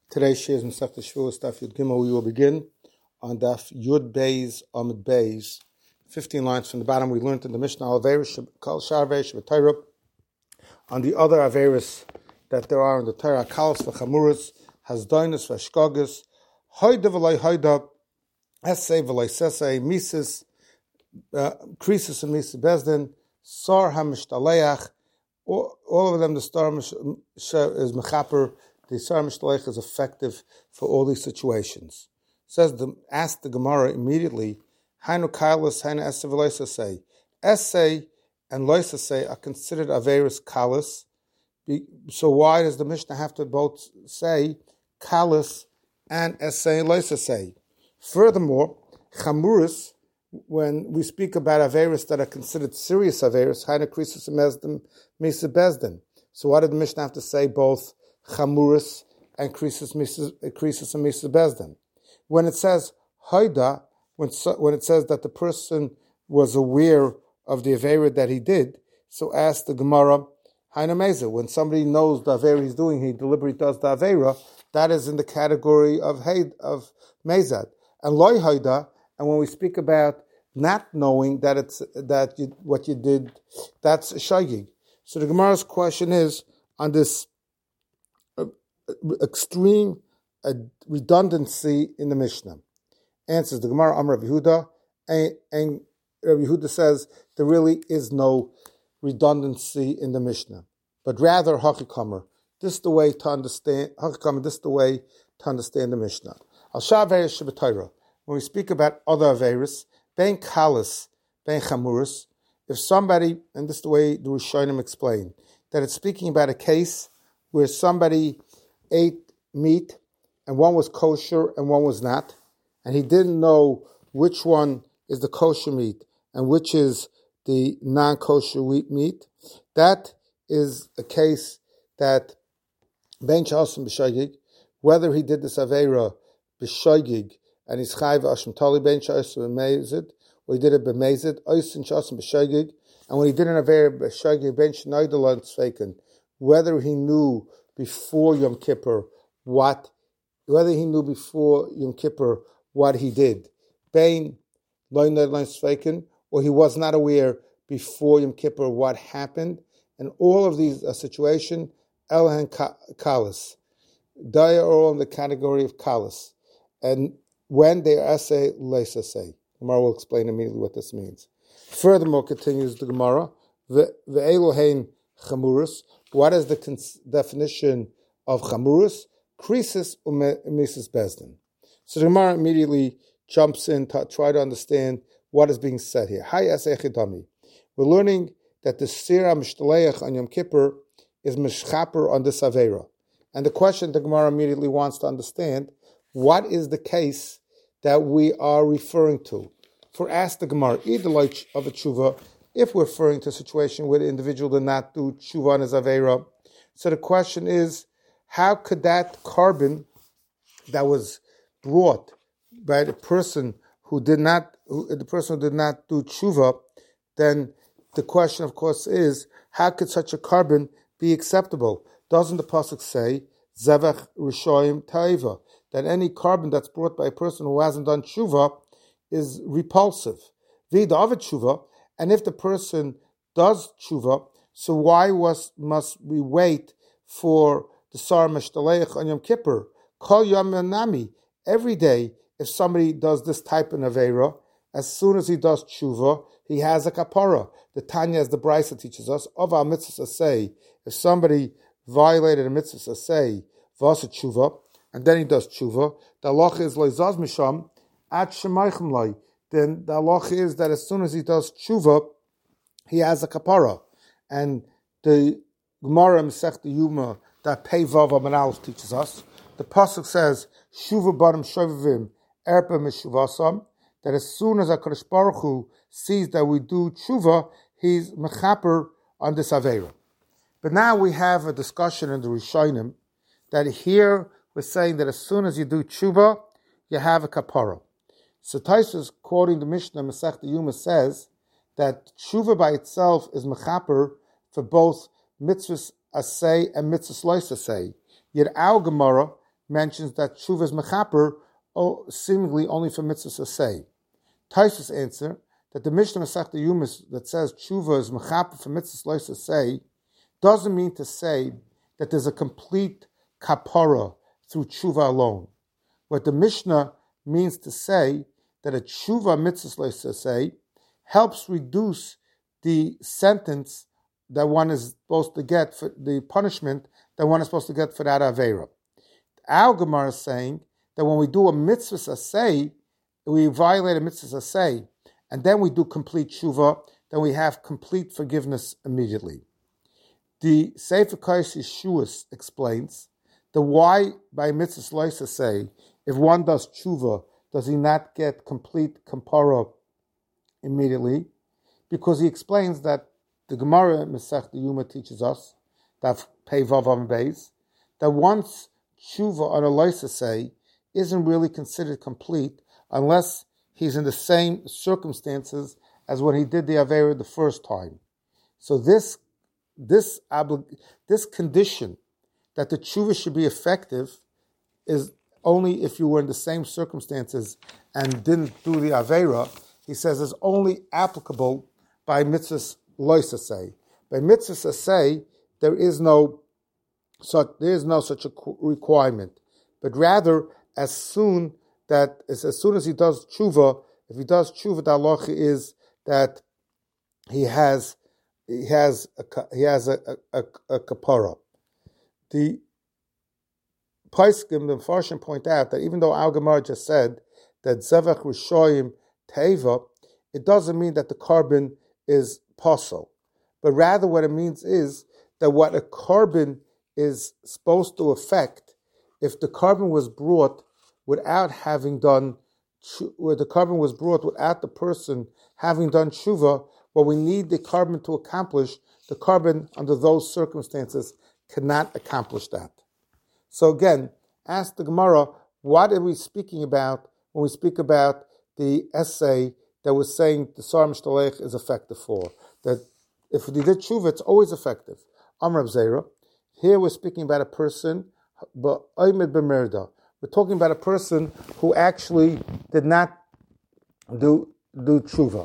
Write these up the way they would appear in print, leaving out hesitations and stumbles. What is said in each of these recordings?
Today's shir is Masechta Shavuos, Daf Yud Gimel. We will begin on Daf Yud Beis Amud Beis, 15 lines from the bottom. We learned in the Mishnah Averis Kol Shar Averis B'Torah. On the other Averis that there are in the Torah, Kalos v'Chamuros, Hasdoinus v'Shkogus, Hoida v'Loi Hoida, Essay v'Loi Sesei, Mises, Krisis and Mises Bezdin, Sar HaMishtaleach. All of them, the star is Mechaper. The Sar Mishtaleach is effective for all these situations. Ask the Gemara immediately, Hainu Kalos, Hainu Essay v'Loi Essay and Loisasei are considered Averis Kalos. So why does the Mishnah have to both say Kalos and Essay and Loisasei? Furthermore, Chamuris, when we speak about Averis that are considered serious Averis, Hainu Krisis and Misa Bezdin. So why did the Mishnah have to say both Chamuris and Krisis and Misa Bezdin? When it says Haida, when it says that the person was aware of the Avera that he did, so ask the Gemara, Haina Meza, when somebody knows the Avera he's doing, he deliberately does the Avera, that is in the category of Mezad. And Loi Haida, and when we speak about not knowing that what you did, that's Shagig. So the Gemara's question is on this extreme redundancy in the Mishnah. Answers the Gemara, Amar Rav Yehuda, and Rav Yehuda says there really is no redundancy in the Mishnah, but rather Hachikamer. This is the way to understand Hachikamer. This is the way to understand the Mishnah. Al Shaveris Shabbatayra. When we speak about other Averis, Ben Kalis, Ben Chamuris, if somebody, and this is the way the Rishonim explain, that it's speaking about a case where somebody ate meat and one was kosher and one was not, and he didn't know which one is the kosher meat and which is the non-kosher wheat meat, that is a case that Ben Chasim B'Shagig, whether he did this Aveira B'Shagig and he's Chayv Ashim Tali Ben Chasim B'Mezid, or he did it B'Mezid, Oysin Chasim B'Shagig, and when he did an Aveira B'Shagig Ben Shneidel Tzveiken, whether he knew before Yom Kippur what he did, Ben Loy Neidel Tzveiken, or he was not aware before Yom Kippur what happened, and all of these situation, Elhan Kalis. They are all in the category of Kalis. And when they are Essay, Leisasei. Gemara will explain immediately what this means. Furthermore, continues the Gemara, Ve'elohein Chamuris. What is the definition of Chamuris? Krisis u'misis bezdin. So the Gemara immediately jumps in to try to understand what is being said here. Hi Esechidami. We're learning that the Sira Mishtaleach on Yom Kippur is Mishchaper on this Avera. And the question the Gemara immediately wants to understand, what is the case that we are referring to? For ask the Gemara, either like of a tshuva, if we're referring to a situation where the individual did not do tshuva on his Avera. So the question is, how could that carbon that was brought by the person who did not do tshuva, then the question, of course, is, how could such a carbon be acceptable? Doesn't the pasuk say, Zevach Rishoyim Ta'iva, that any carbon that's brought by a person who hasn't done tshuva is repulsive? Vida of tshuva, and if the person does tshuva, so why must we wait for the Sar Mishtaleich on Yom Kippur? Kol Yom Nami, every day, if somebody does this type of Avera, as soon as he does tshuva, he has a kapara. The Tanya, as the Brisa teaches us, of our mitzvah say, if somebody violated a mitzvah say, vasa tshuva, and then he does tshuva, the halacha is loizaz misham at shemaychem loy. Then the halacha is that as soon as he does tshuva, he has a kapara. And the Gemara Masechta Yuma that Pei Vav Amud Aleph teaches us, the pasuk says, Shuva barim shovavim erpa mishuvasam, that as soon as HaKadosh Baruch Hu sees that we do tshuva, he's mechaper on this Avera. But now we have a discussion in the Rishonim that here we're saying that as soon as you do tshuva, you have a kapara. So Taisus, quoting the Mishnah Masechta Yuma, says that tshuva by itself is mechaper for both mitzvahs asay and mitzvahs lois asay. Yet our Gemara mentions that tshuva is mechaper, seemingly only for mitzvahs asay. Taisus answer that the Mishnah Masechta Yumis that says tshuva is mechaper for mitzvahs lois asay doesn't mean to say that there's a complete kapara through tshuva alone. What the Mishnah means to say that a tshuva mitzvahs lois asay helps reduce the sentence that one is supposed to get for the punishment that one is supposed to get for that Aveira. Our Gemara is saying that when we do a mitzvah asay, we violate a mitzvah asay, and then we do complete tshuva, then we have complete forgiveness immediately. The Sefer Kodesh Yeshuas explains the why by mitzvah lois asay, if one does tshuva, does he not get complete kapara immediately? Because he explains that the Gemara Masechta Yuma teaches us that Pei Vav Am Beis that once tshuva on a lois asay isn't really considered complete unless he's in the same circumstances as when he did the Aveira the first time. So this condition that the tshuva should be effective is only if you were in the same circumstances and didn't do the Aveira. He says is only applicable by mitzvahs lois asay. By mitzvahs asay, there is no such a requirement, but rather as soon as he does tshuva, if he does tshuva, the halacha is that he has a kapara. The Paiskim, the Farshim, point out that even though Al Gemara just said that zevach rishoyim teva, it doesn't mean that the carbon is possible, but rather what it means is that what a carbon is supposed to affect, if the carbon was brought without the person having done tshuva, what we need the carbon to accomplish, the carbon under those circumstances cannot accomplish that. So again, ask the Gemara, what are we speaking about when we speak about the essay that was saying the Sar Mishtalech is effective for? That if we did tshuva, it's always effective. Amr Zera. Here we're speaking about a person, but Oymed b'merda. We're talking about a person who actually did not do tshuva.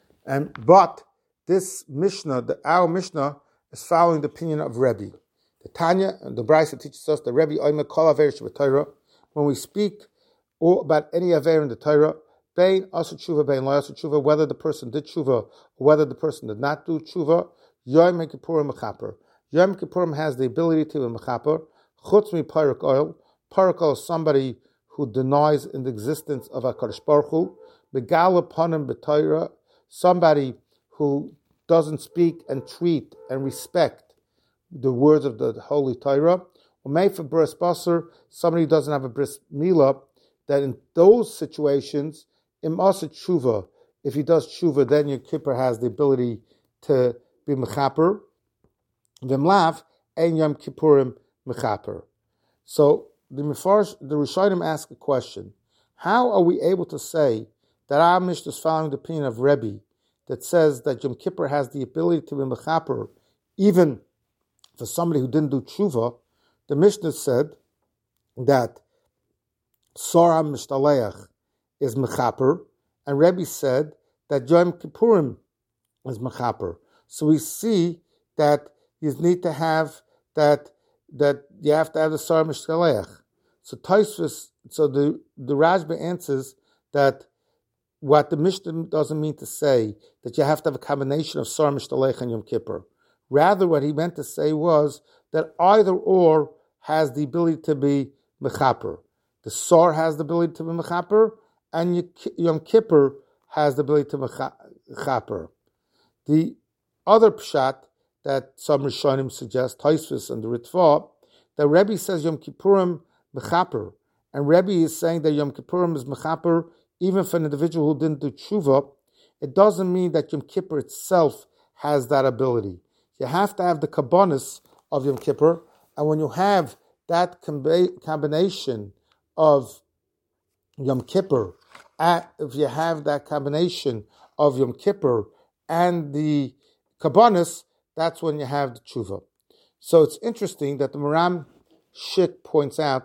But this Mishnah, our Mishnah, is following the opinion of Rebbe. The Tanya and the Brisa teaches us that Rebbe Oymed kol aver sheb'Torah. When we speak about any aver in the Torah, bein asa tshuva, bein lo asa tshuva, whether the person did tshuva or whether the person did not do tshuva, Yom Kippurim mechaper. Yom Kippurim has the ability to be mechaper. Chutz mi parak oil. Parak oil is somebody who denies in the existence of HaKadosh Baruch Hu. Begal uponim b'Torah, somebody who doesn't speak and treat and respect the words of the Holy Torah. Umei for bris basar, somebody who doesn't have a bris milah, that in those situations, im asa tshuva, if he does tshuva, then Yom Kippur has the ability to be mechaper. V'mlav ein Yom Kippurim mechaper. So the Rishonim ask a question: how are we able to say that our Mishnah is following the opinion of Rebbe that says that Yom Kippur has the ability to be mechaper, even for somebody who didn't do tshuva? The Mishnah said that Sora Mishtaleach is mechaper, and Rebbe said that Yom Kippurim is mechaper. So we see that you need to have that you have to have the Sar Mishkaleach. So Taisvus, so the Rashba answers that what the Mishnah doesn't mean to say that you have to have a combination of Sar Mishkaleach and Yom Kippur. Rather, what he meant to say was that either or has the ability to be mechaper. The Sar has the ability to be mechaper, and Yom Kippur has the ability to be mechaper. The other pshat that some Rishonim suggest, Taisvus and the Ritva, that Rebbe says Yom Kippurim mechaper, and Rebbe is saying that Yom Kippurim is mechaper even for an individual who didn't do tshuva. It doesn't mean that Yom Kippur itself has that ability. You have to have the kabbanis of Yom Kippur, and when you have that combination of Yom Kippur, if you have that combination of Yom Kippur and the kabbanis, that's when you have the tshuva. So it's interesting that the Maram Shik points out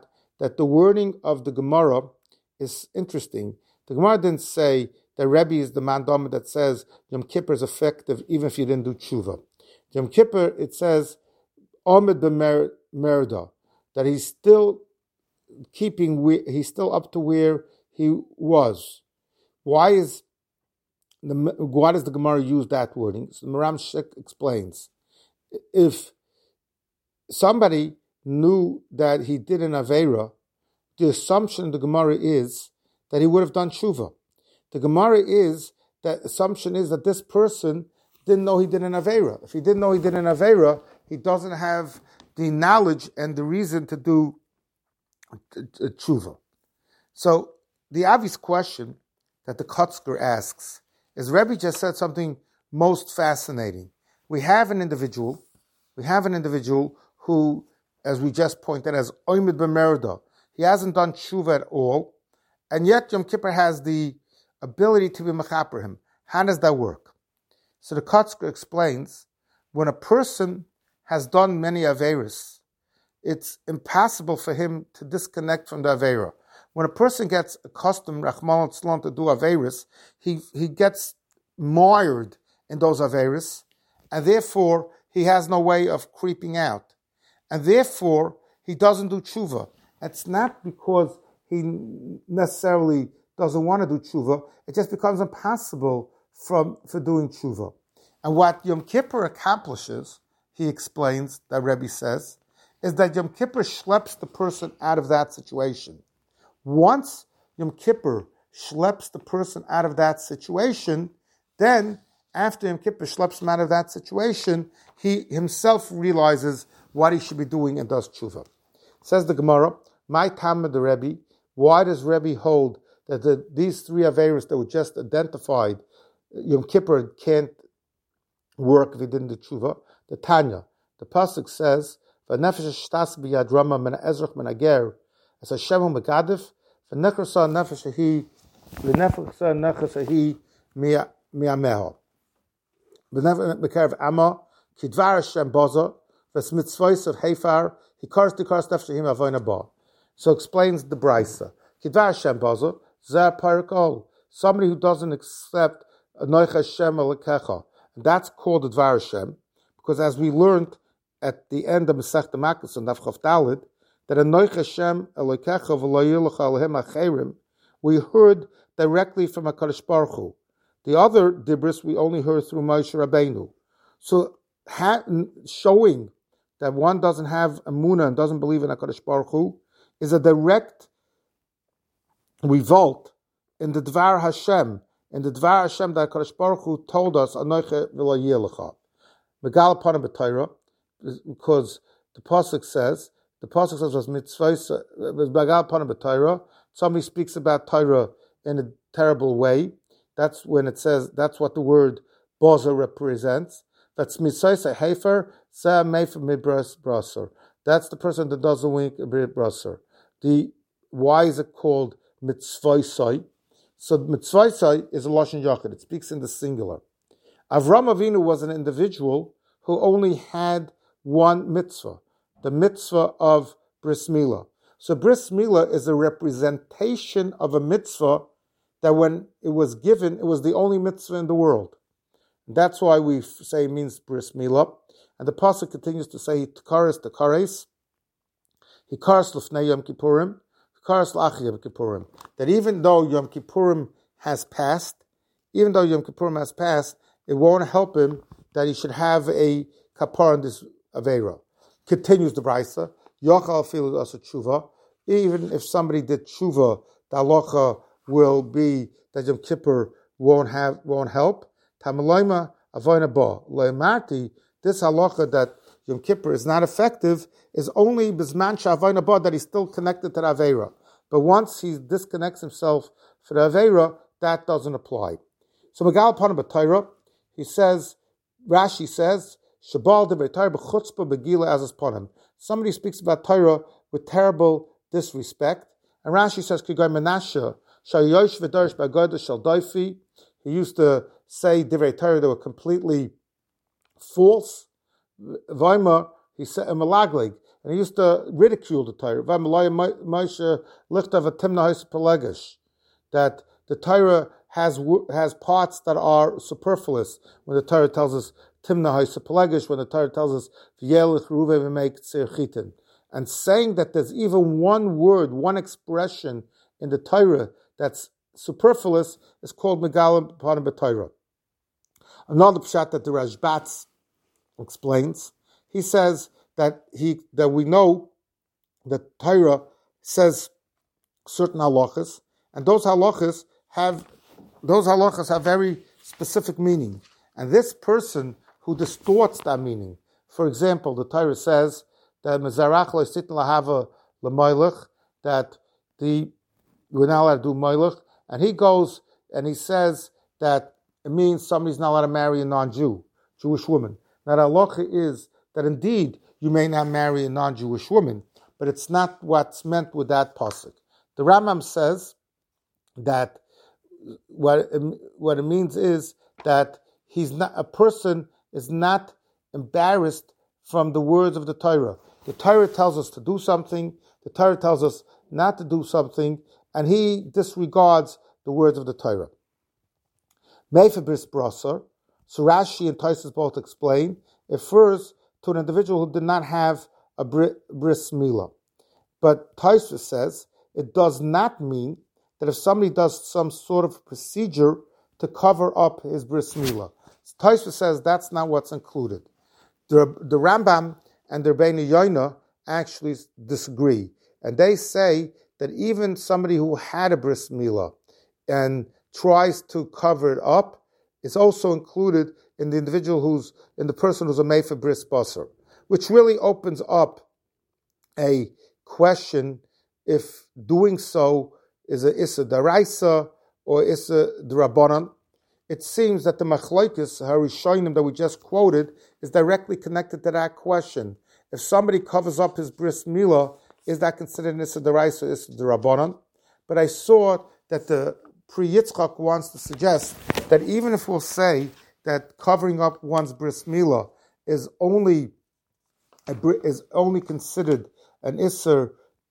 that the wording of the Gemara is interesting. The Gemara didn't say that Rebbe is the mandama that says Yom Kippur is effective even if you didn't do tshuva. Yom Kippur, it says, Omid b'merda, that he's still up to where he was. Why does the Gemara use that wording? So the Maram Shek explains, if somebody knew that he did an Aveira, the assumption of the Gemara is that he would have done tshuva. The Gemara assumption is that this person didn't know he did an Aveira. If he didn't know he did an Aveira, he doesn't have the knowledge and the reason to do tshuva. So the obvious question that the Kotzker asks is, Rebbe just said something most fascinating. We have an individual who, as we just pointed, has oimid b'merda. He hasn't done tshuva at all, and yet Yom Kippur has the ability to be mechaper him. How does that work? So the Kotzker explains, when a person has done many Averis, it's impossible for him to disconnect from the Aveira. When a person gets accustomed, Rachmana litzlan, to do Averis, he gets mired in those Averis, and therefore he has no way of creeping out. And therefore, he doesn't do tshuva. It's not because he necessarily doesn't want to do tshuva, it just becomes impossible for doing tshuva. And what Yom Kippur accomplishes, he explains, that Rebbe says, is that Yom Kippur schleps the person out of that situation. Once Yom Kippur schleps the person out of that situation, then after Yom Kippur schleps him out of that situation, he himself realizes what he should be doing and does tshuva. Says the Gemara, my Tama the Rebbe, why does Rebbe hold that these three Averis that were just identified, Yom Kippur can't work if he didn't do tshuva? The Tanya, the pasuk says, "V'nefesh shtas biyadrama min ezrach min ager, as Hashem megadif, v'nechrasa nefesh ahi mi'ameha, v'nefesh amma kidvar Hashem boza v'smitzvos of hefar hikars tikars nefesh ahi avoyna ba." So explains the Brisa. Kidvar Hashem boza zeh parakol. Somebody who doesn't accept Anoich Hashem Elokecha, and that's called the Dvar Hashem, because as we learned at the end of Masechta Makos and Daf Chav Daled, that Anoich Hashem Elokecha v'lo yilucha Elohim acherim, we heard directly from HaKadosh Baruch Hu. The other dibris we only heard through Moshe Rabbeinu. So showing that one doesn't have Emunah and doesn't believe in HaKadosh Baruch Hu is a direct revolt in the Dvar Hashem, that HaKadosh Baruch Hu told us, Anoich v'lo yilucha. Megal upon b'Torah, because the pasuk says was mitzvah, was megal upon b'Torah. Somebody speaks about Torah in a terrible way. That's when it says, that's what the word boza represents. That's mitzvah hefer sa mefer mibras braser. That's the person that does the wink braser. Why is it called mitzvah? So mitzvah is a lashon yachid. It speaks in the singular. Avram Avinu was an individual who only had one mitzvah, the mitzvah of bris milah. So bris milah is a representation of a mitzvah that when it was given, it was the only mitzvah in the world. That's why we say it means bris milah. And the pasuk continues to say, Tkaris tkares, hikaris l'fnei Yom Kippurim, hikaris l'achri Yom Kippurim. That even though Yom Kippurim has passed, it won't help him that he should have a kapar in this aveira. Continues the Brisa, Yochal afilu asa tshuva. Even if somebody did tshuva, the halacha will be that Yom Kippur won't help. Tamalayma avoyna ba loimarti. This halacha that Yom Kippur is not effective is only bisman shavoyna ba, that he's still connected to the aveira. But once he disconnects himself for the aveira, that doesn't apply. So Megal upon b'Torah, he says, Rashi says, Shabal de b'Torah b'chutzpah b'gila as ponim. Somebody speaks about Torah with terrible disrespect, and Rashi says, Kigoy Menashe, Shayosh v'darish b'agoda shel doifi. He used to say divrei Torah that were completely false. Vayma, he said, Malaglig. and he used to ridicule the Torah. That the Torah has parts that are superfluous. When the Torah tells us Timna Haisapelegish, when the Torah tells us V'yelech Ruve v'meik tzir chitin, and saying that there's even one word, one expression in the Torah that's superfluous is called Megalim Panim B'Torah. Another pshat that the Rashbatz explains, he says that we know that Torah says certain halachas, and those halachas have very specific meaning. And this person who distorts that meaning, for example, the Torah says that Mezarach Le'sitin Lahava L'Moilech, that we're not allowed to do Moilech, and he goes and he says that it means somebody's not allowed to marry a non-Jew, Jewish woman. Now the halacha is that indeed you may not marry a non-Jewish woman, but it's not what's meant with that pasuk. The Rambam says that what it means is that a person is not embarrassed from the words of the Torah. The Torah tells us to do something, the Torah tells us not to do something, and he disregards the words of the Torah. Meifa bris brasar, so Rashi and Tosfos both explain, it refers to an individual who did not have a bris milah. But Tosfos says it does not mean that if somebody does some sort of procedure to cover up his bris milah. Tosfos says that's not what's included. The Rambam and the Rebbeinu Yoina actually disagree, and they say that even somebody who had a bris milah and tries to cover it up is also included in the person who's a meifa bris basar, which really opens up a question if doing so is a issa daraisa or issa d'rabbanan. It seems that the machlokes harishonim that we just quoted is directly connected to that question. If somebody covers up his bris milah, is that considered an issa daraisa or issa d'rabbanan? But I saw that the Pri Yitzchak wants to suggest that even if we'll say that covering up one's bris milah is only considered an isser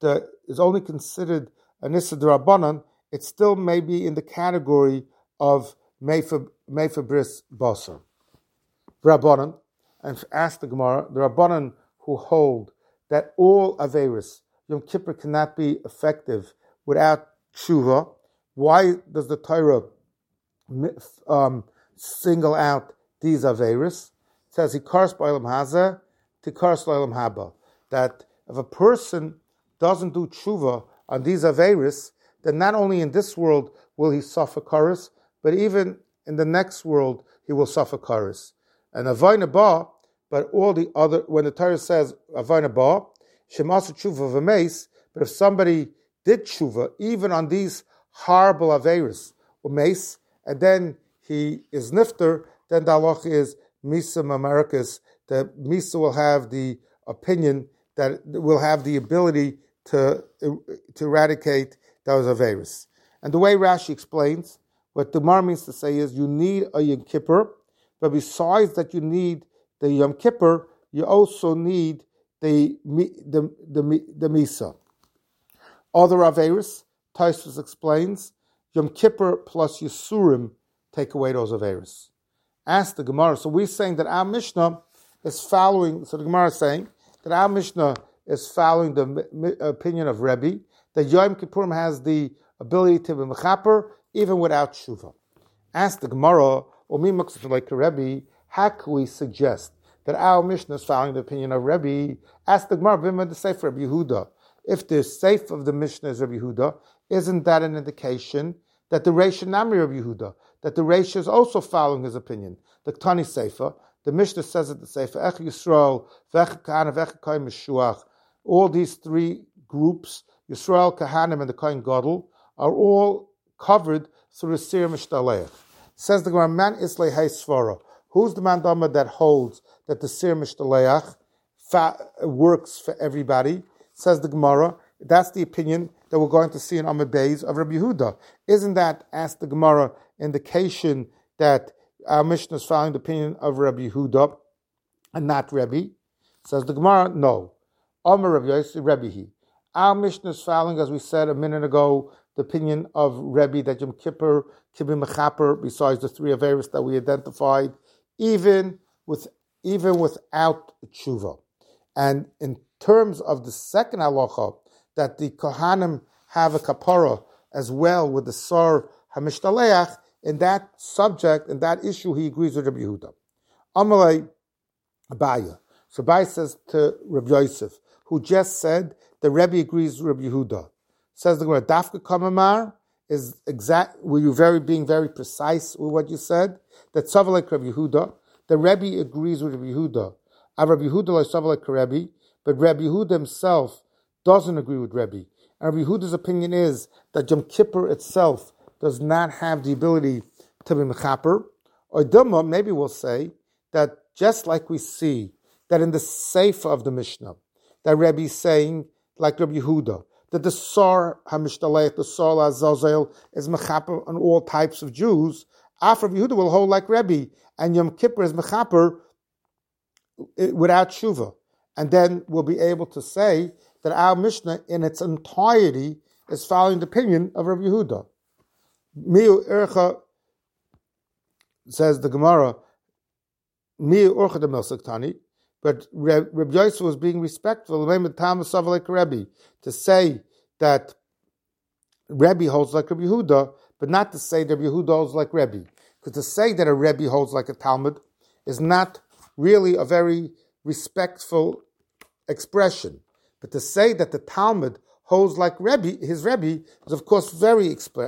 d'rabbanan, it still may be in the category of meifa bris basar. Rabbanan, and ask the Gemara, the Rabbanan who hold that all averis Yom Kippur cannot be effective without tshuva. Why does the Torah single out these averis? It says, "Hikars b'olam hazeh, tikars b'olam haba." That if a person doesn't do tshuva on these averis, then not only in this world will he suffer kares, but even in the next world he will suffer kares. And avayna ba, but all the other, when the Torah says avayna ba, shemasu tshuva v'meis, but if somebody did tshuva even on these horrible averis or mace, and then he is nifter, then the halach is misa mamarkas. The misa will have the opinion that will have the ability to eradicate those averis. And the way Rashi explains, what the Gemara means to say is you need a Yom Kippur, but besides that you need the Yom Kippur, you also need the misa. Other averis, Tosfos explains, Yom Kippur plus Yisurim take away those averis. Ask the Gemara. So we're saying that our Mishnah is following, so the Gemara is saying that our Mishnah is following the opinion of Rebbe, that Yom Kippurim has the ability to be mechaper even without tshuva. Ask the Gemara, or me like Rebbe, how can we suggest that our Mishnah is following the opinion of Rebbe? Ask the Gemara, Vimah the Sefer Rebbe Yehuda. If the Seif of the Mishnah is Rebbe Yehuda, isn't that an indication that the Reish Namri Rebbe Yehuda, that the Reish is also following his opinion? The Ktani Sefer, the Mishnah says at the Sefer, Ech Yisrael, V'ech Kahana, V'ech Kohen Meshuach, all these three groups, Yisrael, Kahanim, and the Kohen Gadol, are all covered through the Sir Mishtaleach. Says the Gemara, Man Islay Hay Svara. Who's the man Dama that holds that the Sir Mishtaleach works for everybody? Says the Gemara, that's the opinion that we're going to see in Amud Beis of Rabbi Yehuda. Isn't that, asked the Gemara, indication that our Mishnah is following the opinion of Rabbi Yehuda and not Rebbe? Says the Gemara, no. Omer Rav Yossi Rebbehi. Our Mishnah is following, as we said a minute ago, the opinion of Rebbe that Yom Kippur can be mechaper besides the three averos that we identified, even without tshuva. And in terms of the second halacha, that the Kohanim have a kapara as well with the Sar HaMishtaleach, in that subject, in that issue, he agrees with Rabbi Yehuda. Amalei Abaya. So Abaya says to Rabbi Yosef, who just said the Rebbe agrees with Rabbi Yehuda. Says the Gemara, Dafka Kamamar is exact. Were you being very precise with what you said? That Savalek Rabbi Yehuda, the Rebbe agrees with Rabbi Yehuda. Rabbi Yehuda like Savalek Rebbe, but Rabbi Yehuda himself doesn't agree with Rebbe. And Rabbi Yehuda's opinion is that Yom Kippur itself does not have the ability to be mechaper. Or Dilma, maybe we'll say that just like we see that in the Sefer of the Mishnah, that Rebbe is saying, like Rabbi Yehuda, that the Sar HaMishtalech, the Sar HaZazel, is mechaper on all types of Jews. After Rabbi Yehuda will hold like Rebbe, and Yom Kippur is mechaper without tshuva. And then we'll be able to say that our Mishnah in its entirety is following the opinion of Rabbi Yehuda. Miu Ercha, says the Gemara, Miu Ercha de Melsaktani, but Rabbi Yosef was being respectful to say that Rebbe holds like Rabbi Yehuda, but not to say that Rabbi Yehuda holds like Rebbe. Because to say that a Rebbe holds like a Talmud is not really a very respectful expression. But to say that the Talmud holds like Rebbe, his Rebbe, is of course very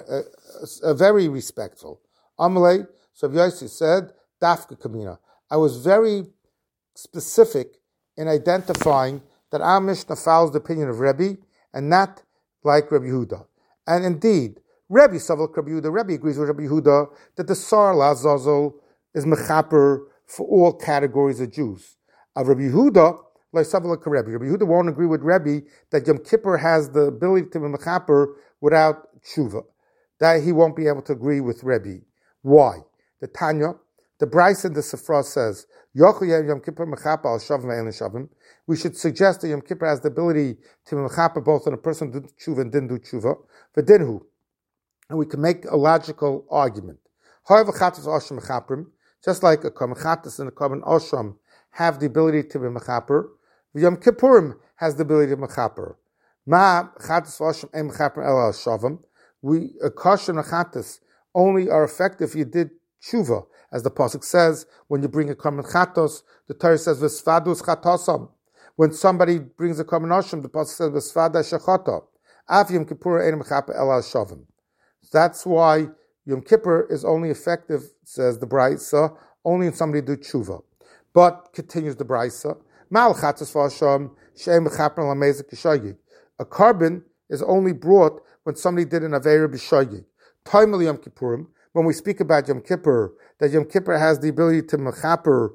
respectful. Amalei, so Rabbi Yosef said, Dafka Kamina. I was very specific in identifying that our Mishnah follows the opinion of Rebbe and not like Rabbi Yehuda. And indeed, Rebbe Savalek Rabbi Yehuda, Rebbe agrees with Rabbi Yehuda that the Sar LaZazel is mechaper for all categories of Jews. Of Rabbi Yehuda, like Savalek Rebbe, Rabbi Yehuda won't agree with Rebbe that Yom Kippur has the ability to be mechaper without tshuva. That he won't be able to agree with Rebbe. Why? The Tanya, the Bryce in the Sifra says, Yom Kippur mechaper al shavim ve'en shavim. We should suggest that Yom Kippur has the ability to be mechaper both on a person who did tshuva and didn't do tshuva. V'dinhu. And we can make a logical argument. However, chatos osham mechaprim, just like a kamechatas and a kamen osham have the ability to be mechaper, Yom Kippurim has the ability to be mechaper. Ma chatos osham em mechaper el al shavim. We a kosher mechatas only are effective if you did tshuva, as the pasuk says. When you bring a kamen chatos, the Torah says v'svadus chatosam. When somebody brings a kamen osham, the pasuk says v'svada shechata. Av Yom Kippur ein mechaper el al shavim. That's why Yom Kippur is only effective, says the Braisa, only if somebody do tshuva. But, continues the Braisa, a carbon is only brought when somebody did an Aveira b'shoyig. Toimel Yom Kippurim, when we speak about Yom Kippur, that Yom Kippur has the ability to mechaper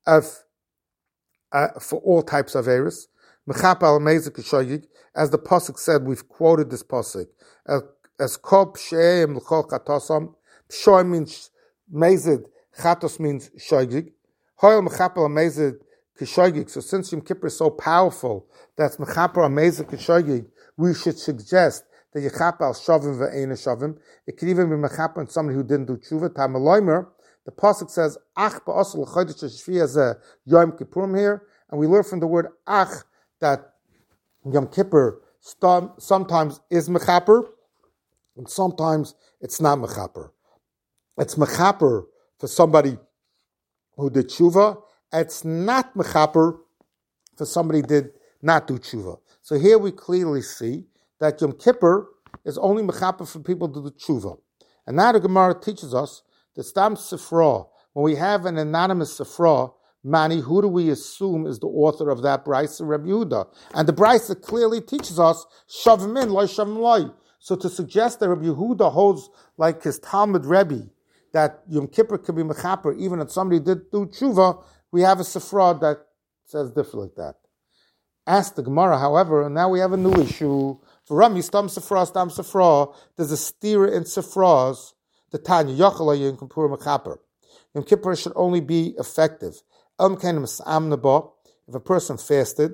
for all types of Aveiras. Mechaper al mezik b'shoyig, as the pasuk said, we've quoted this pasuk. As kol psheim l'chol chatosam, pshoim means mezid, chatos means shoygig. Hoyel mechapel mezid kishoygig. So since Yom Kippur is so powerful, that's mechapel mezid kishoygig, we should suggest that yechapel shavim ve'ein shavim. It could even be mechapel on somebody who didn't do tshuva. Tamaloimer, the pasuk says ach ba'osel l'chodesh shviya ze Yom Kippurim here, and we learn from the word ach that Yom Kippur sometimes is mechaper, and sometimes it's not mechaper. It's mechaper for somebody who did tshuva. It's not mechaper for somebody who did not do tshuva. So here we clearly see that Yom Kippur is only mechaper for people who do tshuva. And now the Gemara teaches us that Stam Sifra, when we have an anonymous Sifra, Mani, who do we assume is the author of that Brisa? Rabbi Yehuda. And the Brisa clearly teaches us, Shavim in, loy shavim loy. So to suggest that Rabbi Yehuda holds like his Talmud Rebbe, that Yom Kippur could be mechaper even if somebody did do tshuva, we have a Sifra that says different like that. Ask the Gemara, however, and now we have a new issue. For Rami, Stam Sifra, there's a steer in Sifras, the Tanya, Yachal Yom Kippur mechaper. Yom Kippur should only be effective. If a person fasted,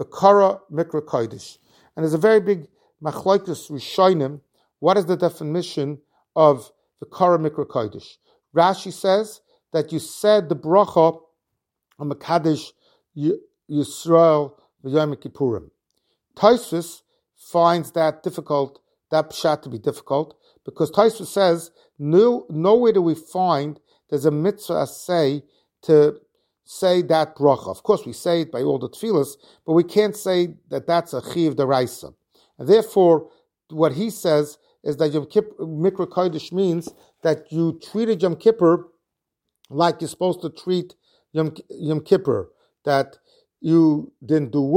v'kara mikra kodesh. And there's a very big machlokes rishonim. What is the definition of v'kara mikra kodesh? Rashi says that you said the bracha on Mekadesh Yisrael v'Yom Kippurim. Tosfos finds that difficult, that pshat to be difficult, because Tosfos says nowhere do we find there's a mitzvah say to say that bracha. Of course, we say it by all the tefillas, but we can't say that that's a chiv deraisa. And therefore, what he says is that Yom Kippur Mikra Kodesh means that you treated Yom Kippur like you're supposed to treat Yom Kippur, that you didn't do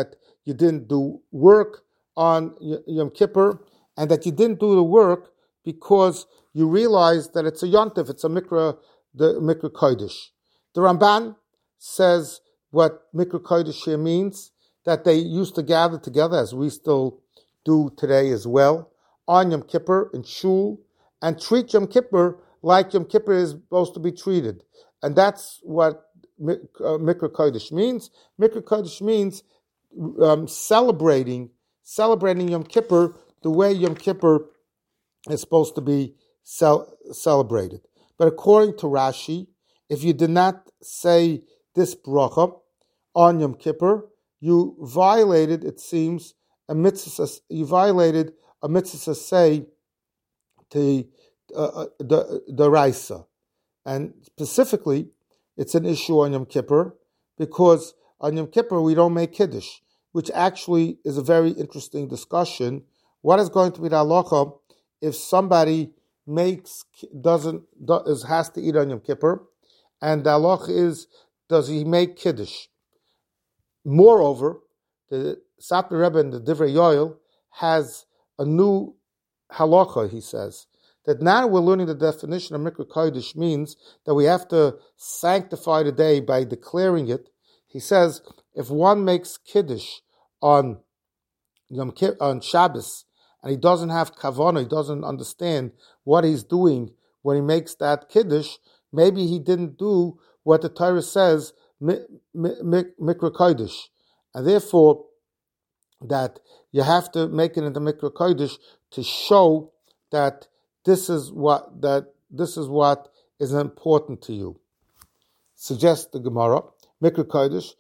work on Yom Kippur, and that you didn't do the work because you realize that it's a yontif, it's a the Mikra Kodesh. The Ramban says what Mikra Kodesh here means, that they used to gather together, as we still do today as well, on Yom Kippur in shul, and treat Yom Kippur like Yom Kippur is supposed to be treated. And that's what Mikra Kodesh means. Mikra Kodesh means celebrating Yom Kippur the way Yom Kippur is supposed to be celebrated. But according to Rashi, if you did not say this bracha on Yom Kippur, you violated, it seems, a mitzvah. You violated a mitzvah say to the Raisa, and specifically, it's an issue on Yom Kippur because on Yom Kippur we don't make kiddush, which actually is a very interesting discussion. What is going to be the halacha if somebody has to eat on Yom Kippur, and the halacha is, does he make kiddush? Moreover, the Satmar Rebbe in the Divrei Yoel has a new halacha. He says that now we're learning the definition of Mikra Kodesh means that we have to sanctify the day by declaring it. He says if one makes kiddush on Shabbos and he doesn't have kavanah, he doesn't understand what he's doing when he makes that kiddush, maybe he didn't do what the Torah says Mikra Kodesh, and therefore that you have to make it into Mikra Kodesh to show that this is what is important to you. Suggests the Gemara, Mikra Kodesh,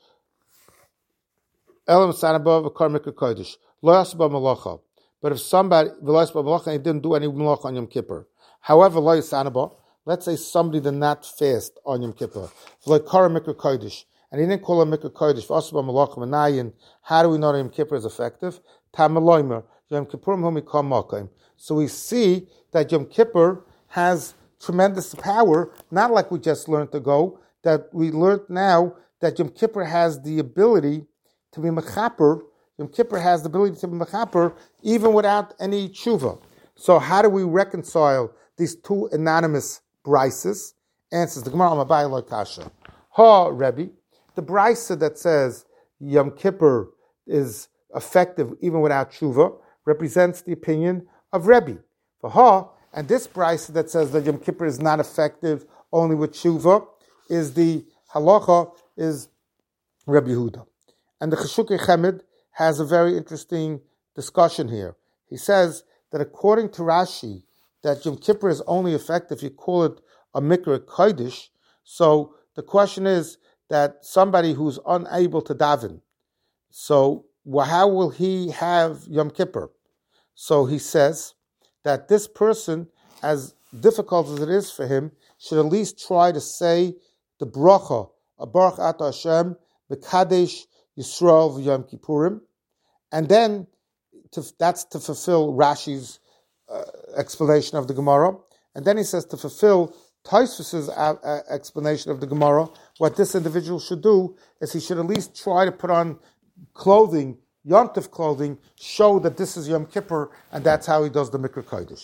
Elam Sanabah V'kar Mikra Kodesh, Lo Yasba Malacha. But if somebody Lo Yasba Malacha and he didn't do any Malacha on Yom Kippur, however, Lo Sanabah, let's say somebody did not fast on Yom Kippur, Lo Kara Mikra Kodesh, and he didn't call him Mikra Kodesh, V'asba Malacha Manayin. How do we know that Yom Kippur is effective? Tamaloimer Yom Kippurim Humikam Malkaim. So we see that Yom Kippur has tremendous power, not like we just learned ago, that we learned now that Yom Kippur has the ability to be mechaper. Yom Kippur has the ability to be mechaper even without any tshuva. So how do we reconcile these two anonymous brises? Answers the Gemara Amabai Lo Kasha. Ha Rebbe, the brisa that says Yom Kippur is effective even without tshuva represents the opinion of Rebbe. And this brisa that says that Yom Kippur is not effective only with tshuva is the halacha is Rebbe Yehuda. And the Cheshukei Chemed has a very interesting discussion here. He says that according to Rashi, that Yom Kippur is only effective if you call it a Mikra Kodesh. So the question is that somebody who's unable to daven, so how will he have Yom Kippur? So he says that this person, as difficult as it is for him, should at least try to say the bracha, Baruch Ata Hashem, B'Kadesh Yisrael V'Yom Kippurim, and then that's to fulfill Rashi's explanation of the Gemara, and then he says to fulfill Tosfos's explanation of the Gemara, what this individual should do is he should at least try to put on clothing, Yom Tov clothing, show that this is Yom Kippur, and that's how he does the Mikra Kodesh.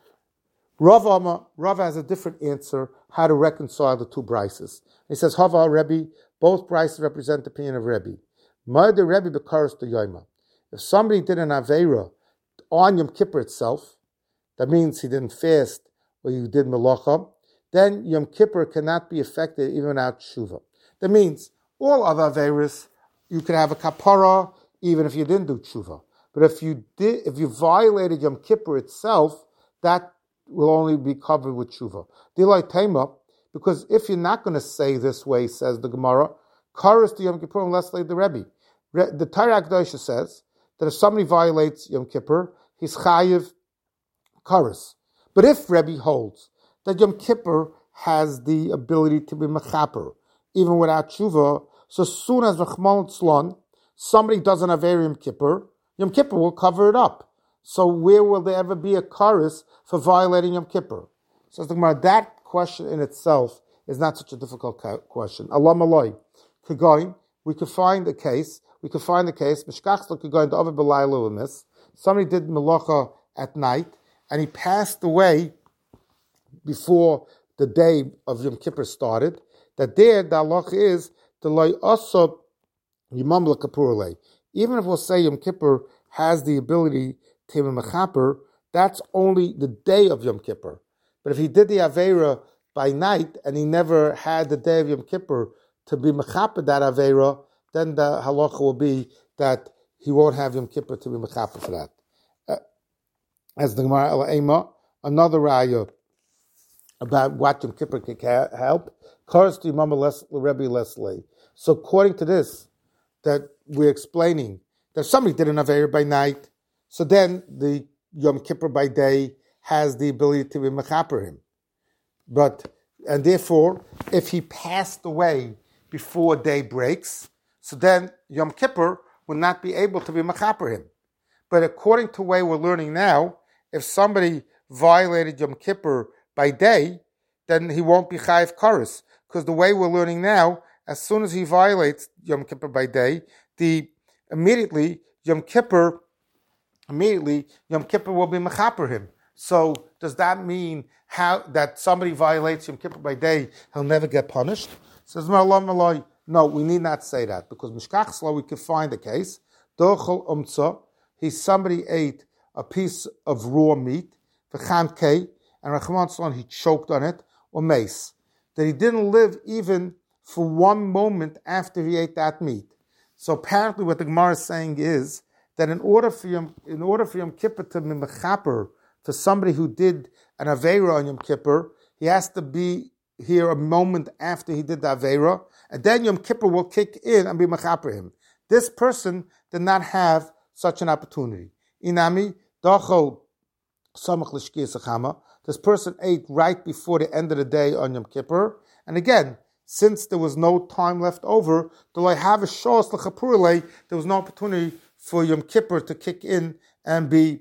Rav has a different answer how to reconcile the two brises. He says, Hava Rebbe, both brises represent the opinion of Rebbe. Ma'adir Rebbe b'karos to Yoma. If somebody did an Aveira on Yom Kippur itself, that means he didn't fast or he did Melacha, then Yom Kippur cannot be effective even without Tshuva. That means all other Aveiros you could have a kapara even if you didn't do tshuva. But if you violated Yom Kippur itself, that will only be covered with tshuva. Dilay Tema, because if you're not going to say this way, says the Gemara, karas to Yom Kippur unless like the Rebbe. The Torah Akdosha says that if somebody violates Yom Kippur, he's chayiv karas. But if Rebbe holds that Yom Kippur has the ability to be mechaper, even without tshuva, so soon as Rachmana litzlan, somebody doesn't have Yom Kippur, Yom Kippur will cover it up. So where will there ever be a karas for violating Yom Kippur? So the Gemara, that question in itself is not such a difficult question. Allah malay, Kagoin, we could find a case. Mishkachla Kagoin the other belayla in this. Somebody did melacha at night, and he passed away before the day of Yom Kippur started. That there the halacha is the loy asab yimam lekapurle. Even if we'll say Yom Kippur has the ability to be mechaper, that's only the day of Yom Kippur. But if he did the Aveira by night and he never had the day of Yom Kippur to be mechaper that Aveira, then the halacha will be that he won't have Yom Kippur to be mechaper for that. As the Gemara Ema, another raya about what Yom Kippur can help, Karas to Imam Rebbe Leslie. So according to this, that we're explaining that somebody did an Aveira by night, so then the Yom Kippur by day has the ability to be mechaper him. And therefore, if he passed away before day breaks, so then Yom Kippur will not be able to be mechaper him. But according to the way we're learning now, if somebody violated Yom Kippur by day, then he won't be chayiv kares, because the way we're learning now, as soon as he violates Yom Kippur by day, immediately Yom Kippur will be mechaper him. So does that mean that somebody violates Yom Kippur by day, he'll never get punished? Says no, we need not say that, because Mishkachsla we can find a case. Dochel umtza, somebody ate a piece of raw meat, v'chamkei, and Rachmana litzlan he choked on it, or mace, that he didn't live even for one moment after he ate that meat. So apparently what the Gemara is saying is that in order for Yom Kippur to be mechaper for somebody who did an Aveira on Yom Kippur, he has to be here a moment after he did the Aveira, and then Yom Kippur will kick in and be mechaper him. This person did not have such an opportunity. Inami, dachol samach l'shkiyas achama. This person ate right before the end of the day on Yom Kippur, and again, since there was no time left over, there was no opportunity for Yom Kippur to kick in and be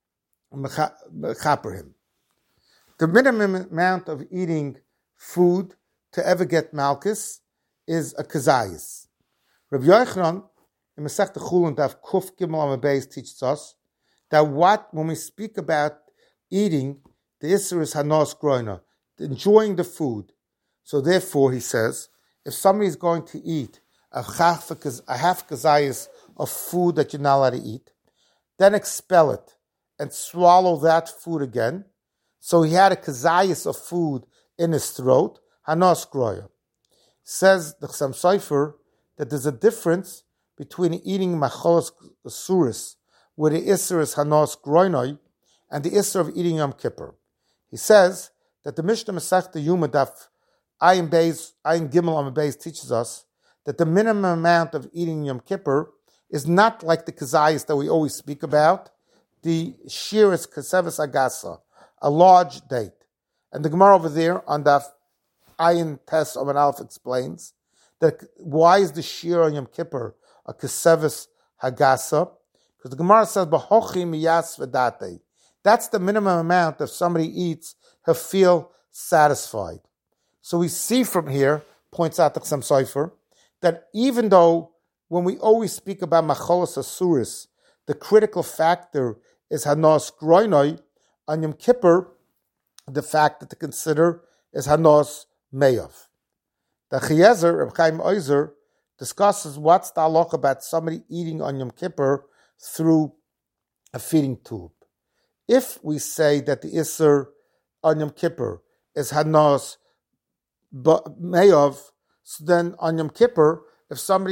mechaper him. The minimum amount of eating food to ever get malchus is a kazayis. Rabbi Yochanan in Masechta Chulin Daf Kuf Gimel Amabez teaches us that when we speak about eating, the Isser is Hanos Groina, enjoying the food. So therefore, he says, if somebody is going to eat a half kazayis of food that you're not allowed to eat, then expel it and swallow that food again. So he had a kazayis of food in his throat, Hanos Groya. Says the Chassam Sofer that there's a difference between eating macholos asuris, where the Isser is Hanos Groinoi, and the Isser of eating Yom Kippur. He says that the Mishnah Masechta Yuma Daf Ayin Gimel on Beis teaches us that the minimum amount of eating Yom Kippur is not like the kazayis that we always speak about. The shear is kaseves agasa, a large date. And the Gemara over there on Daf Ayin Tes Omen Aleph explains that why is the shear on Yom Kippur a kaseves hagasa? Because the Gemara says b'hochi miyas v'datei. That's the minimum amount that if somebody eats, he'll feel satisfied. So we see from here, points out the Chassam Sofer, that even though when we always speak about macholos asuris, the critical factor is hanos groinoi, on Yom Kippur, the factor to consider is hanos meyav. The Chiezer, Reb Chaim Oizer, discusses what's the halacha about somebody eating on Yom Kippur through a feeding tube. If we say that the Isser on Yom Kippur is hanos meyav, so then on Yom Kippur, if somebody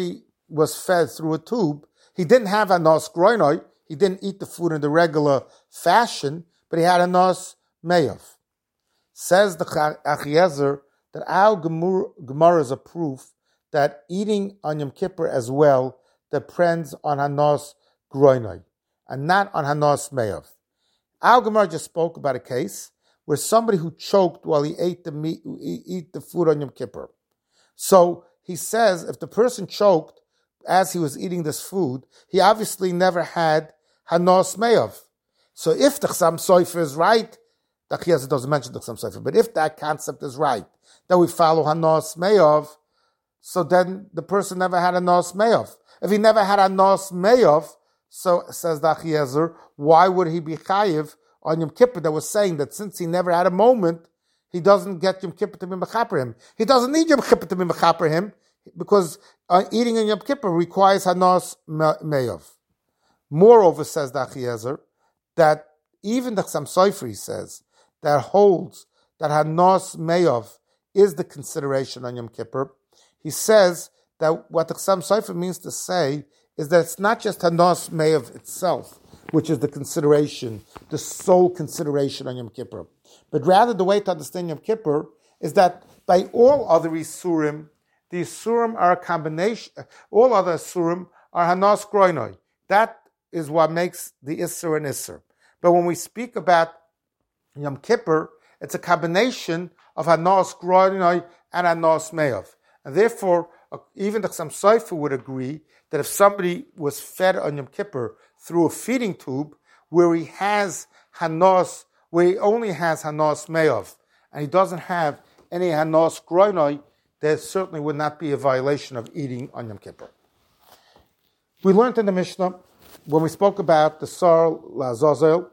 was fed through a tube, he didn't have a nos groinoi, he didn't eat the food in the regular fashion, but he had a nos meyav. Says the Achiezer that our Gemara is a proof that eating on Yom Kippur as well depends on Hanos Groinoi and not on Hanos Meyav. Our Gemara just spoke about a case where somebody who choked while he ate the meat, eat the food on Yom Kippur. So he says if the person choked as he was eating this food, he obviously never had Hanos Meyav. So if the Chassam Sofer is right, the Achiezer doesn't mention the Chassam Sofer, but if that concept is right, that we follow Hanos Meyav, so then the person never had a Nos Meyav. If he never had a Nos Meyav, so says the Achiezer, why would he be chayiv on Yom Kippur that was saying that since he never had a moment, he doesn't get Yom Kippur to be mechaper him. He doesn't need Yom Kippur to be mechaper him because eating in Yom Kippur requires Hanos Meyav. Moreover, says the Achiezer, that even the Chassam Sofer says that holds that Hanos Meyav is the consideration on Yom Kippur. He says that what the Chassam Sofer means to say is that it's not just Hanos Meyav itself, which is the consideration, the sole consideration on Yom Kippur, but rather the way to understand Yom Kippur is that by all other Isurim, the Isurim are a combination, all other Isurim are Hanos Groinoi. That is what makes the Isser an Isser. But when we speak about Yom Kippur, it's a combination of Hanos Groinoi and Hanos Meyav. And therefore, even the Chassam Sofer would agree that if somebody was fed on Yom Kippur through a feeding tube where he has Hanos, where he only has Hanos Meyav, and he doesn't have any Hanos Groinoi, there certainly would not be a violation of eating on Yom Kippur. We learned in the Mishnah, when we spoke about the Sar Lazazel,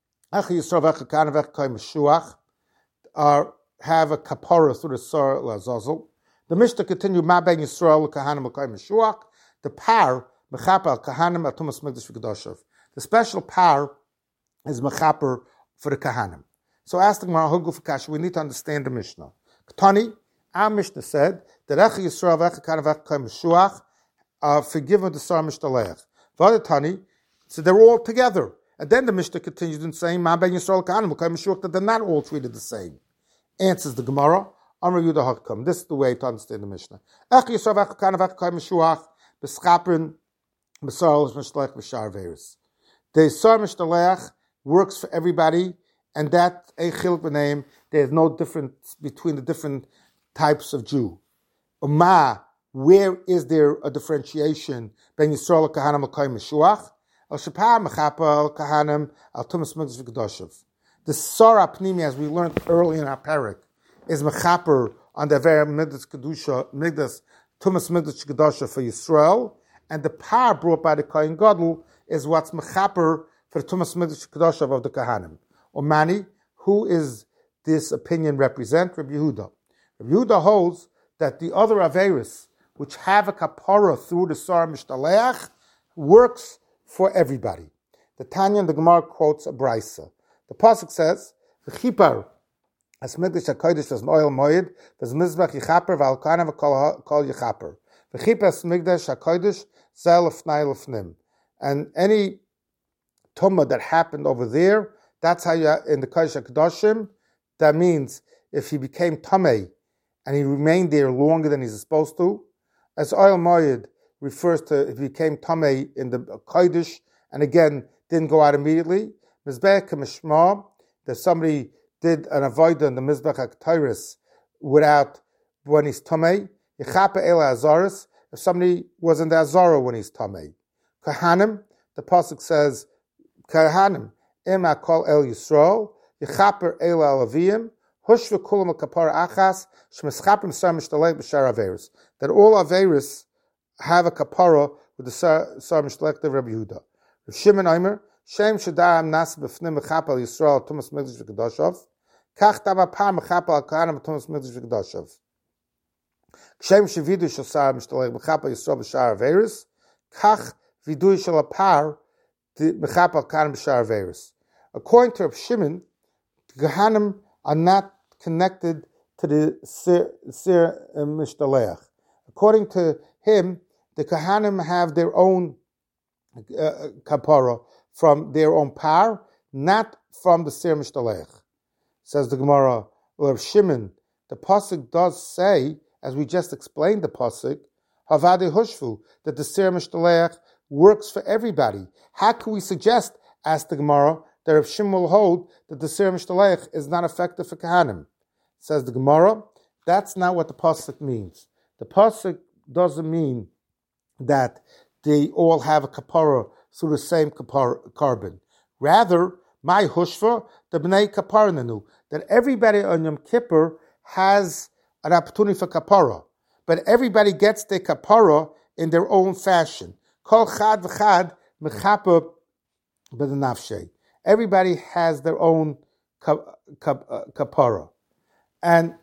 have a kapara through the Sar Lazazel. The Mishnah continued, Ma ben Yisrael l'kahanim l'kayim Meshuach, the par, mechaper kahanim atumas migdash v'kedoshav. The special par is mechaper for the kahanim. So asking Marahugul Fakash, we need to understand the Mishnah. Ketani, our Mishnah said that Echa Yisrael v'echa kahanim v'echa kayim Meshuach are forgiven the Sar Mishtaleach. V'adatani, so they're all together. And then the Mishnah continues in saying, Ma ben Yisrael kahanim l'kayim Meshuach, that they're not all treated the same. Answers the Gemara, Amar Yudah Hakam. This is the way to understand the Mishnah. Ech Yisrael v'ech kanav v'ech kayim Meshuach b'schaprin b'sarol m'shtalech b'shar veris. The Sar Mishtaleach works for everybody, and that a chiluk b'neim. There's no difference between the different types of Jew. Ma, where is there a differentiation ben Yisrael kahanim l'kayim Meshuach? Al shapar mechapa al kahanim al tumas migdash v'kedoshav. The Sar Apnimi, as we learned early in our parak, is mechaper on the very Migdash Kedusha, Migdash, Tumas Migdash Kedusha for Yisrael, and the par brought by the Kohen Gadol is what's mechaper for the Tumas Migdash Kedusha of the Kahanim. Omani, who is this opinion represent? Rabbi Yehuda. Rabbi Yehuda holds that the other Averis, which have a kapara through the Sar Mishtaleach, works for everybody. The Tanya and the Gemara quotes a Brisa. The Pasuk says, "V'chipar as Migdash HaKodesh as Oil Moed, as Mizbach Yichaper v'Alkana v'Kol Yichaper. V'chipar as Migdash HaKodesh zel l'fnai l'fnim." And any tumah that happened over there, that's how you, in the Kodesh HaKadoshim, that means if he became tamei and he remained there longer than he's supposed to, as Oil Moed refers to if he became tamei in the Kodesh and again didn't go out immediately. Mizbech Mishma, that somebody did an avodah in the Mizbech HaKtairis without, when he's tamei. Yechape Ela Azaris, if somebody was in the Azara when he's tamei. Kahanim, the pasuk says, Kahanim, Im Akol El Yisrael, Yechaper Ela Alaviyim, Hushva Kulam Kapara Achas, Shmeschapim Sar Mishtalech B'Shar Averis. That all Averis have a kapara with the Sar Mishtalech of Rabbi Yehuda. Rav Shimon Omer, Shem Shadam Nas B'Fnim Mechapel Yisrael Tumas Migdash V'Kedoshav, Kach Tava Par Mechapel Kahanim Tumas Migdash V'Kedoshav. Shem Shavidu Shasar Mishtalech Mechapel Yisrael B'Shar Averis, Kach Vidu Shalapar Mechapel Kahanim B'Shar Averis. According to Rav Shimon, the Kahanim are not connected to the Sir Mishtalech. According to him, the Kohanim have their own kapara from their own power, not from the Sir Mishtalech. Says the Gemara, Rav Shimon, the pasuk does say, as we just explained the pasuk, Havade Hushvu, that the Sir Mishtalech works for everybody. How can we suggest, asked the Gemara, that Rav Shimon will hold that the Sir Mishtalech is not effective for Kohanim? Says the Gemara, that's not what the pasuk means. The pasuk doesn't mean that they all have a kapara through the same carbon. Rather, my hushva, the bnei kaparananu, that everybody on Yom Kippur has an opportunity for kapara, but everybody gets their kapara in their own fashion. Kol chad v'chad mechaper b'denafshe. Everybody has their own kapara, and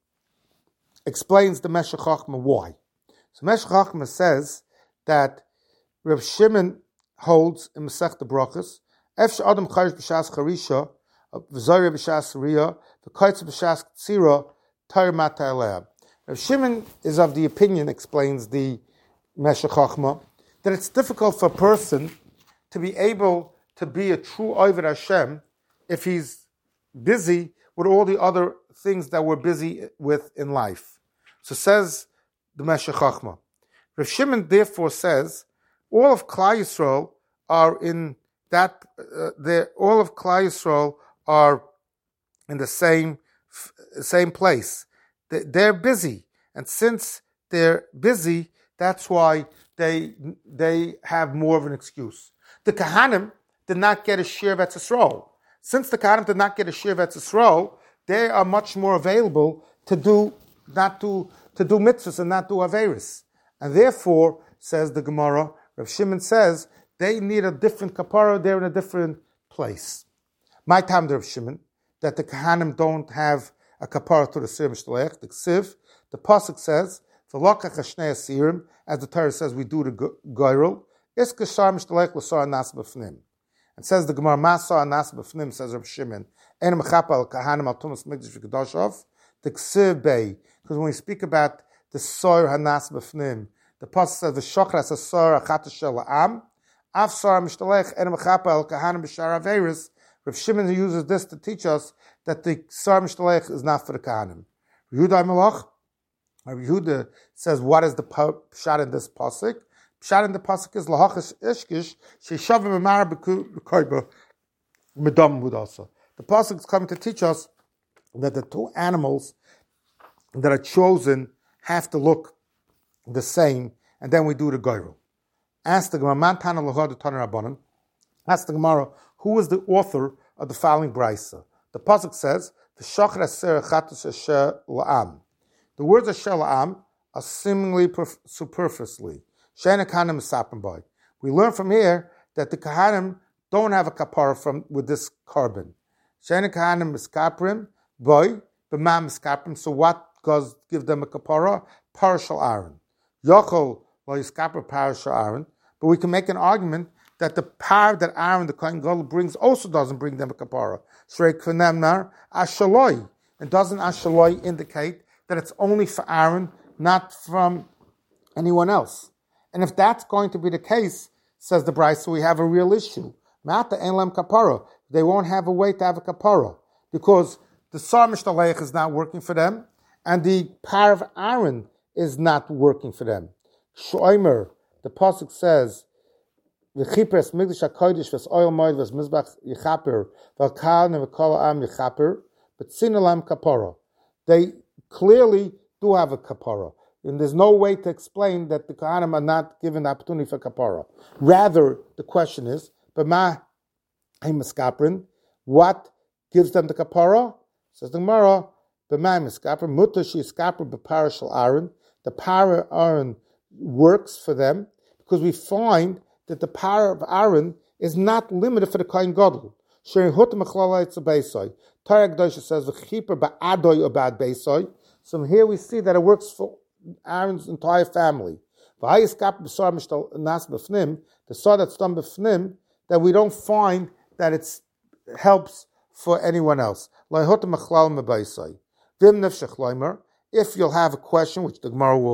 explains the Meshech Chochmah why. So Meshech Chochmah says that Rav Shimon holds in Masechta Brachos, Efsh Adam Charish b'Shas Charisha, V'Zoyre b'Shas Riyah, V'Koitz b'Shas Tzira, Torah Matar Leah. Rav Shimon is of the opinion, explains the Meshech Chochmah, that it's difficult for a person to be able to be a true Oved Hashem if he's busy with all the other things that we're busy with in life. So says the Meshech Chochmah. Rav Shimon therefore says all of Klal Yisrael are in that. All of Klal Yisrael are in the same place. They're busy, and since they're busy, that's why they have more of an excuse. The Kohanim did not get a share of Eretz Yisrael. Since the Kohanim did not get a share of Eretz Yisrael, they are much more available to do mitzvahs and not do averis. And therefore, says the Gemara, Rav Shimon says, they need a different kapara, they're in a different place. My time, Rav Shimon, that the Kohanim don't have a kapara to the Sir Mishtalech, the Ksiv, the Pasuk says, V'lokach hashnei asirim, as the Torah says we do the Goyrel, is kashar Mishtalech l'sar nas b'fnim. And says the Gemara, Masar nas b'fnim, says Rav Shimon, En mechapa al Kohanim al Tumas Mikdash v'Kedoshov, the Ksiv Bey, because when we speak about the Soir Hanas B'fnim, the Pasuk says, V'shokras ha-soir achat shel ha'am, af soir mishtalech en mechapa el kahanim b'shar averis. Rav Shimon uses this to teach us that the soir mishtalech is not for the kahanim. Yehuda Melach, Yehuda says, what is the pshat in this Pasuk? Pshat in the Pasuk is, Lahachas ishkish, she'shavim emara b'koiba medam mudasa. The Pasuk is coming to teach us that the two animals that are chosen have to look the same, and then we do the goyrel. Ask the Gemara, Man Tana Lahad Tana Rabbanan. Ask the Gemara, who is the author of the following brisa? The pasuk says, "V'shachar aser chatus asher la'am." The words asher la'am are seemingly superfluously. She'ena kahanim misaprim boy. We learn from here that the kahanim don't have a kapara with this carbon. She'ena kahanim miskaprim boy, b'ma miskaprim. So what does give them a kapara? Parashal Aaron. Yochol lo yiskapar parashal Aaron. But we can make an argument that the power that Aaron, the Kohen Gadol, brings also doesn't bring them a kapara. Shrei k'nemnar ashaloi. And doesn't ashaloi indicate that it's only for Aaron, not from anyone else? And if that's going to be the case, says the Brisa, we have a real issue. Mata en lem kapara. They won't have a way to have a kapara because the Sar Mishtalech is not working for them, and the power of Aaron is not working for them. Shoimer, the pasuk says, "V'chipres migdash hakodesh v'oil moed v'mizbach yichaper v'kal nev'kol am yichaper b'tzinalam kapara." They clearly do have a kapara, and there's no way to explain that the Kohanim are not given the opportunity for kapara. Rather, the question is, "B'ma ha'miskaprin?" What gives them the kapara? Says the Gemara, "B'ma ha'miskaprin mutar she'iskaprin b'parashal Aaron." The power of Aaron works for them because we find that the power of Aaron is not limited for the Kohen Gadol. Torah Kedosha says v'chiper ba'adoy abad beisoy. So here we see that it works for Aaron's entire family. The saw that's done b'fnim, that we don't find that it helps for anyone else. If you'll have a question, which the Gemara will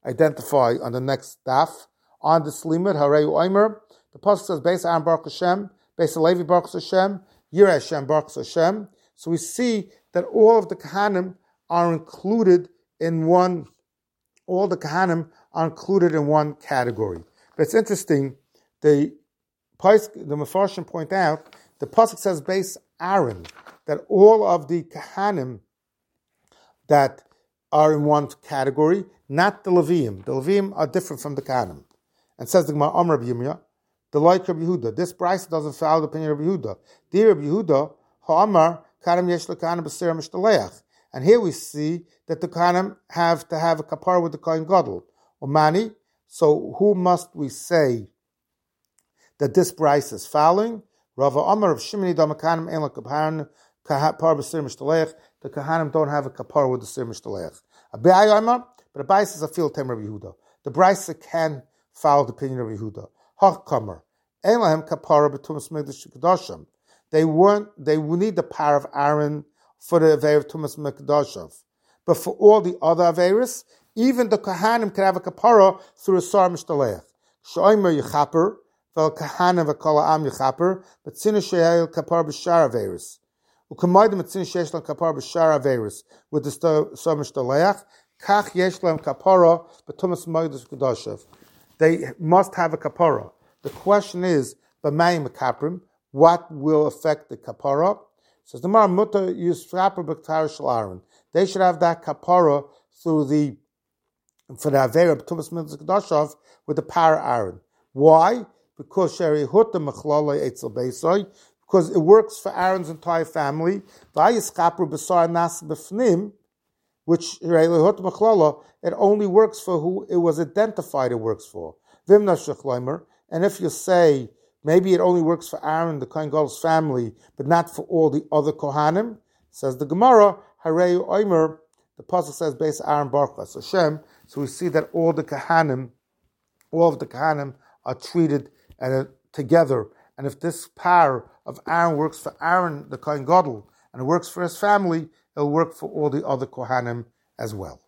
identify on the next daf. On this limit, Harei Oimer, the pasuk says, Beis Aaron Baruch Hashem, Beis Levi Baruch Hashem, Yireh Hashem Baruch Hashem. So we see that all of the Kohanim are included in one. All the Kohanim are included in one category. But it's interesting. The Mefarshim point out the pasuk says Beis Aaron, that all of the Kohanim that are in one category, not the Leviim. The Leviim are different from the Kohanim. And says the Gemara, Amar Rabbi Yirmiyah, the like Rabbi Yehuda. This price doesn't follow the opinion of Rabbi Yehuda. Dear Rabbi Yehuda, Ha'amar Kohanim yesh leKohanim b'seir mishtaleach. And here we see that the Kohanim have to have a kapara with the Kohen Gadol. Omani. So who must we say that this price is following? Rava Amar of Shimoni Dama Kohanim ein leKohanim kapara b'seir mishtaleach. The Kohanim don't have a kapara with the seir mishtaleach. Abai Amar, but Abai says a field time Rabbi Yehuda. The Brisa can follow the opinion of Yehuda. Hachkamer, ein lahem kapara b'tumas mikdash kedoshim. They would need the power of Aaron for the Aveir of Tumas Mekdashav. But for all the other Aveiris, even the Kohanim can have a kapara through a Sar Mishtaleach. Shoimer Yechaper, Vel Kohanim V'Kol Ha'am Yechaper, but Tzina She'el Kapara B'Shar Aveiris. U'Kamaydim Tzina She'el Kapara B'Shar Aveiris with the Sar Mishtaleach, Kach Yeshlam Kapara B'Tumas Mekdash Kedashav. They must have a kapara. The question is, B'mayim Kaprim, what will affect the kapara? Says the Gemara, Mutter Yisraper B'Ktar Shel Aaron. They should have that kapara for the Avera B'Tumas Mekdash Kedashav with the power Aaron. Why? Because Sheri Hutta Mechlala Eitzel Beisai, because it works for Aaron's entire family. V'Yiskaper B'Sar Nas B'Fnim, which it only works for who it was identified it works for. And if you say maybe it only works for Aaron, the Kohen Gadol's family, but not for all the other Kohanim, says the Gemara, Harei Oimer, the pasuk says Beis Aaron Baruch Hashem. So we see that all of the Kohanim are treated together. And if this power of Aaron works for Aaron, the Kohen Gadol, and it works for his family, it'll work for all the other Kohanim as well.